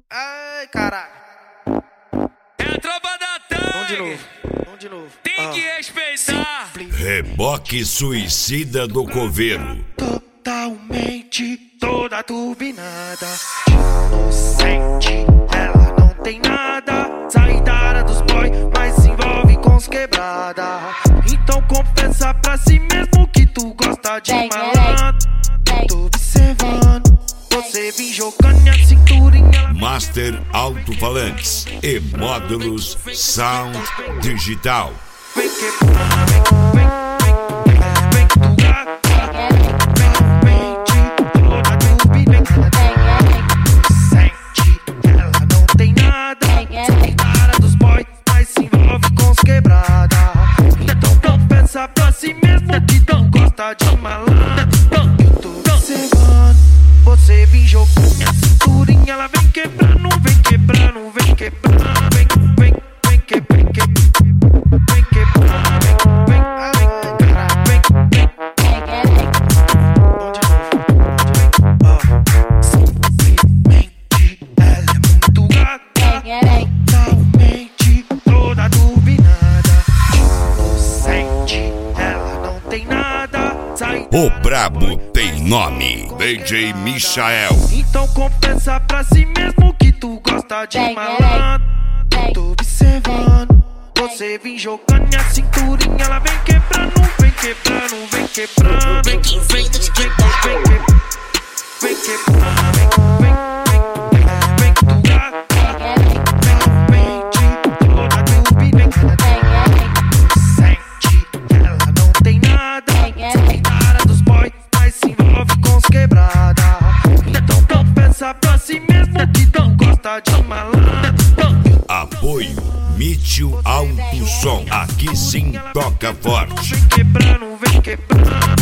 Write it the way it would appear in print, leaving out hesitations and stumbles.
Ai, caralho. É a tropa da Tang. Vamos de novo. Tem que respeitar. Reboque suicida do coveiro. Totalmente toda turbinada. Inocente, ela não tem nada. Sai da área dos boy, mas se envolve com os quebrada. Então confessa pra si mesmo que tu gosta de malandro. Tô observando, você vem jogando a cinturinha. Master Alto-Falantes e módulos Sound Digital. Vem quebrar, vem tugar. Sente, ela não tem nada. Cara dos boys, mas se envolve com os quebrada. Então pensa pra si mesmo que não gosta de malandro. Eu tô observando, você vem jogando minha cinturinha. Ela vem quebrando, vem quebrando, vem quebrando. Vem quebrando, vem quebrando, vem. Totalmente toda turbinada. Inocente, ela não tem nada. O brabo tem nome, DJ Michael. Então confessa pra si mesmo que tu gosta de malandro. Tô observando, você vem jogando minha cinturinha. Ela vem quebrando, vem quebrando, vem quebrando. Vem quebrando, vem quebrando, vem tugar. Ela não tem nada. Cara dos boys, mas se envolve com os quebrada. Então pensa pra si mesmo que não gosta de malandro. Apoio Mitchell Alto Som. Aqui sim toca forte. Vem quebrando, vem quebrando.